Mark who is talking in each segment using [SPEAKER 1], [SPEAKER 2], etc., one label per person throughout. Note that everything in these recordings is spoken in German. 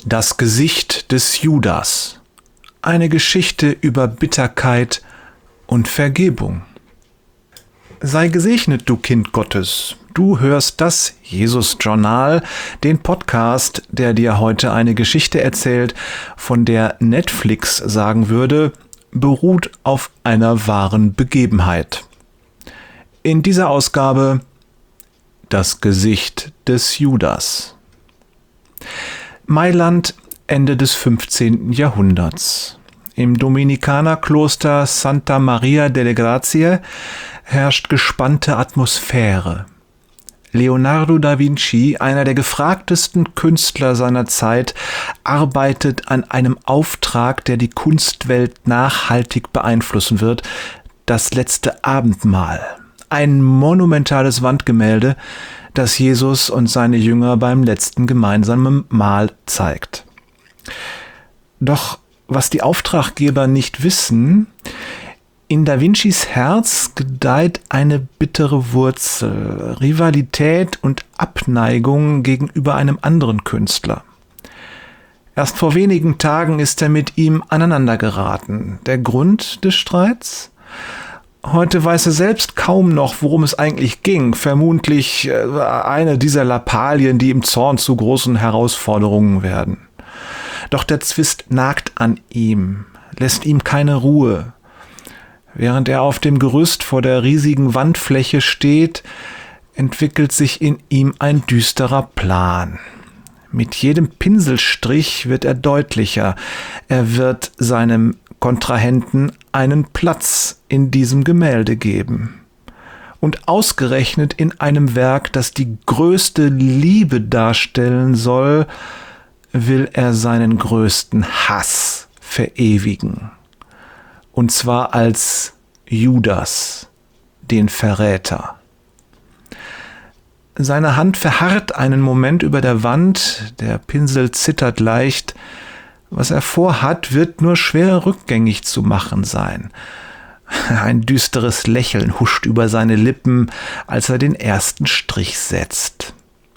[SPEAKER 1] Das Gesicht des Judas. Eine Geschichte über Bitterkeit und Vergebung. Sei gesegnet, du Kind Gottes. Du hörst das Jesus-Journal, den Podcast, der dir heute eine Geschichte erzählt, von der Netflix sagen würde, beruht auf einer wahren Begebenheit. In dieser Ausgabe das Gesicht des Judas. Mailand, Ende des 15. Jahrhunderts. Im Dominikanerkloster Santa Maria delle Grazie herrscht gespannte Atmosphäre. Leonardo da Vinci, einer der gefragtesten Künstler seiner Zeit, arbeitet an einem Auftrag, der die Kunstwelt nachhaltig beeinflussen wird: das letzte Abendmahl. Ein monumentales Wandgemälde, das Jesus und seine Jünger beim letzten gemeinsamen Mahl zeigt. Doch was die Auftraggeber nicht wissen: in Da Vincis Herz gedeiht eine bittere Wurzel, Rivalität und Abneigung gegenüber einem anderen Künstler. Erst vor wenigen Tagen ist er mit ihm aneinandergeraten. Der Grund des Streits? Heute weiß er selbst kaum noch, worum es eigentlich ging. Vermutlich eine dieser Lappalien, die im Zorn zu großen Herausforderungen werden. Doch der Zwist nagt an ihm, lässt ihm keine Ruhe. Während er auf dem Gerüst vor der riesigen Wandfläche steht, entwickelt sich in ihm ein düsterer Plan. Mit jedem Pinselstrich wird er deutlicher. Er wird seinem Kontrahenten einen Platz in diesem Gemälde geben. Und ausgerechnet in einem Werk, das die größte Liebe darstellen soll, will er seinen größten Hass verewigen. Und zwar als Judas, den Verräter. Seine Hand verharrt einen Moment über der Wand, der Pinsel zittert leicht. Was er vorhat, wird nur schwer rückgängig zu machen sein. Ein düsteres Lächeln huscht über seine Lippen, als er den ersten Strich setzt.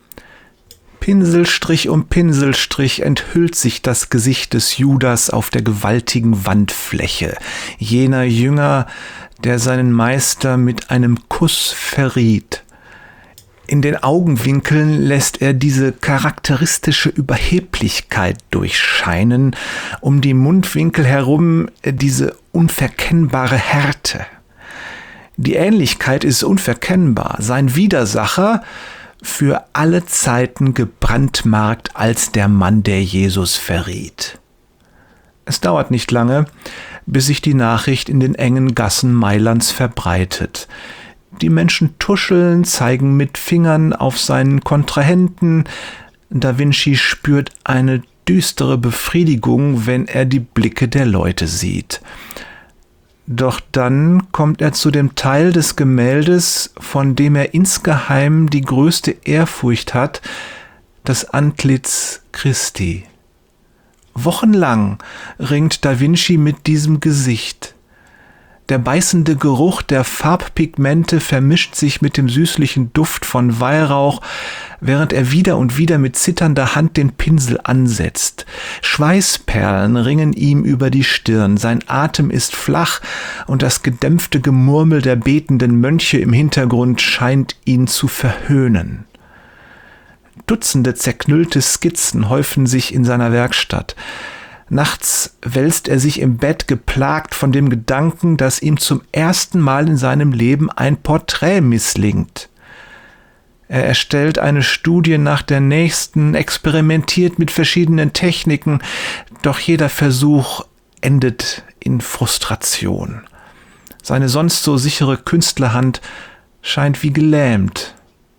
[SPEAKER 1] Pinselstrich um Pinselstrich enthüllt sich das Gesicht des Judas auf der gewaltigen Wandfläche. Jener Jünger, der seinen Meister mit einem Kuss verriet. In den Augenwinkeln lässt er diese charakteristische Überheblichkeit durchscheinen, um die Mundwinkel herum diese unverkennbare Härte. Die Ähnlichkeit ist unverkennbar. Sein Widersacher für alle Zeiten gebrandmarkt als der Mann, der Jesus verriet. Es dauert nicht lange, bis sich die Nachricht in den engen Gassen Mailands verbreitet. Die Menschen tuscheln, zeigen mit Fingern auf seinen Kontrahenten. Da Vinci spürt eine düstere Befriedigung, wenn er die Blicke der Leute sieht. Doch dann kommt er zu dem Teil des Gemäldes, von dem er insgeheim die größte Ehrfurcht hat: das Antlitz Christi. Wochenlang ringt Da Vinci mit diesem Gesicht. Der beißende Geruch der Farbpigmente vermischt sich mit dem süßlichen Duft von Weihrauch, während er wieder und wieder mit zitternder Hand den Pinsel ansetzt. Schweißperlen ringen ihm über die Stirn, sein Atem ist flach und das gedämpfte Gemurmel der betenden Mönche im Hintergrund scheint ihn zu verhöhnen. Dutzende zerknüllte Skizzen häufen sich in seiner Werkstatt. Nachts wälzt er sich im Bett, geplagt von dem Gedanken, dass ihm zum ersten Mal in seinem Leben ein Porträt misslingt. Er erstellt eine Studie nach der nächsten, experimentiert mit verschiedenen Techniken, doch jeder Versuch endet in Frustration. Seine sonst so sichere Künstlerhand scheint wie gelähmt.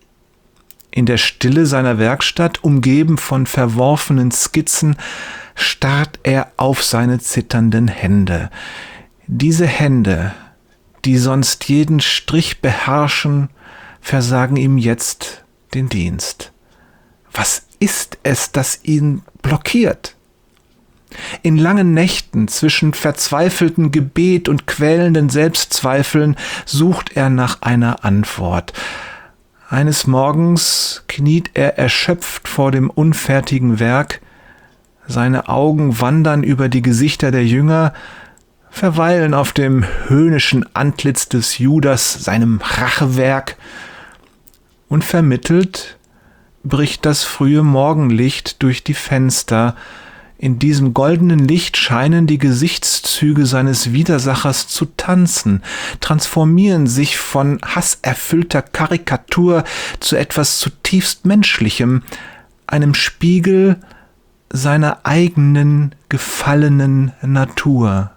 [SPEAKER 1] In der Stille seiner Werkstatt, umgeben von verworfenen Skizzen, starrt er auf seine zitternden Hände. Diese Hände, die sonst jeden Strich beherrschen, versagen ihm jetzt den Dienst. Was ist es, das ihn blockiert? In langen Nächten zwischen verzweifeltem Gebet und quälenden Selbstzweifeln sucht er nach einer Antwort. Eines Morgens kniet er erschöpft vor dem unfertigen Werk. Seine Augen wandern über die Gesichter der Jünger, verweilen auf dem höhnischen Antlitz des Judas, seinem Rachewerk, und vermittelt bricht das frühe Morgenlicht durch die Fenster. In diesem goldenen Licht scheinen die Gesichtszüge seines Widersachers zu tanzen, transformieren sich von hasserfüllter Karikatur zu etwas zutiefst Menschlichem, einem Spiegel seiner eigenen gefallenen Natur.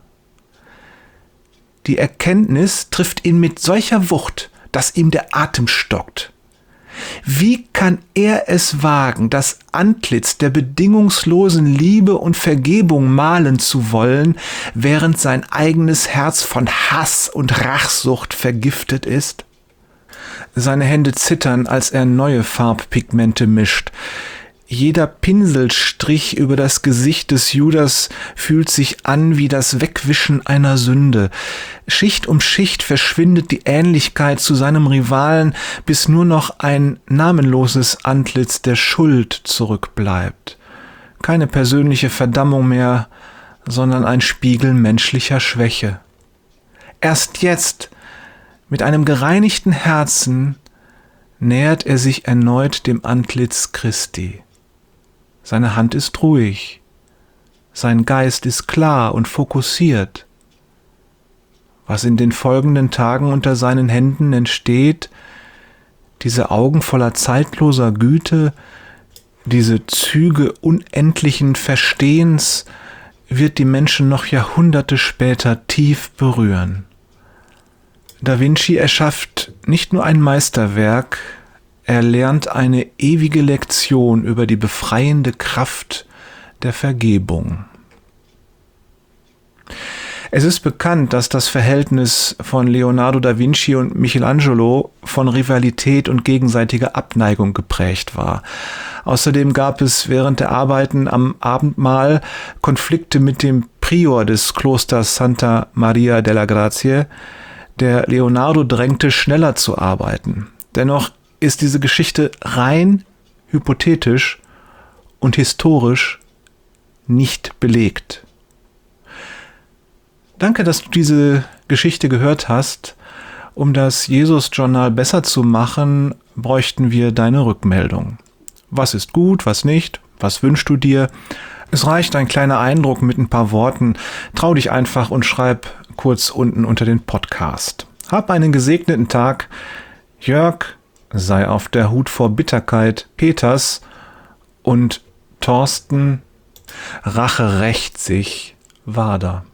[SPEAKER 1] Die Erkenntnis trifft ihn mit solcher Wucht, dass ihm der Atem stockt. Wie kann er es wagen, das Antlitz der bedingungslosen Liebe und Vergebung malen zu wollen, während sein eigenes Herz von Hass und Rachsucht vergiftet ist? Seine Hände zittern, als er neue Farbpigmente mischt. Jeder Pinselstrich über das Gesicht des Judas fühlt sich an wie das Wegwischen einer Sünde. Schicht um Schicht verschwindet die Ähnlichkeit zu seinem Rivalen, bis nur noch ein namenloses Antlitz der Schuld zurückbleibt. Keine persönliche Verdammung mehr, sondern ein Spiegel menschlicher Schwäche. Erst jetzt, mit einem gereinigten Herzen, nähert er sich erneut dem Antlitz Christi. Seine Hand ist ruhig, sein Geist ist klar und fokussiert. Was in den folgenden Tagen unter seinen Händen entsteht, diese Augen voller zeitloser Güte, diese Züge unendlichen Verstehens, wird die Menschen noch Jahrhunderte später tief berühren. Da Vinci erschafft nicht nur ein Meisterwerk, er lernt eine ewige Lektion über die befreiende Kraft der Vergebung. Es ist bekannt, dass das Verhältnis von Leonardo da Vinci und Michelangelo von Rivalität und gegenseitiger Abneigung geprägt war. Außerdem gab es während der Arbeiten am Abendmahl Konflikte mit dem Prior des Klosters Santa Maria della Grazie, der Leonardo drängte, schneller zu arbeiten. Dennoch ist diese Geschichte rein hypothetisch und historisch nicht belegt. Danke, dass du diese Geschichte gehört hast. Um das Jesus-Journal besser zu machen, bräuchten wir deine Rückmeldung. Was ist gut, was nicht? Was wünschst du dir? Es reicht ein kleiner Eindruck mit ein paar Worten. Trau dich einfach und schreib kurz unten unter den Podcast. Hab einen gesegneten Tag. Jörg, sei auf der Hut vor Bitterkeit, Peters und Thorsten, Rache rächt sich, Wader.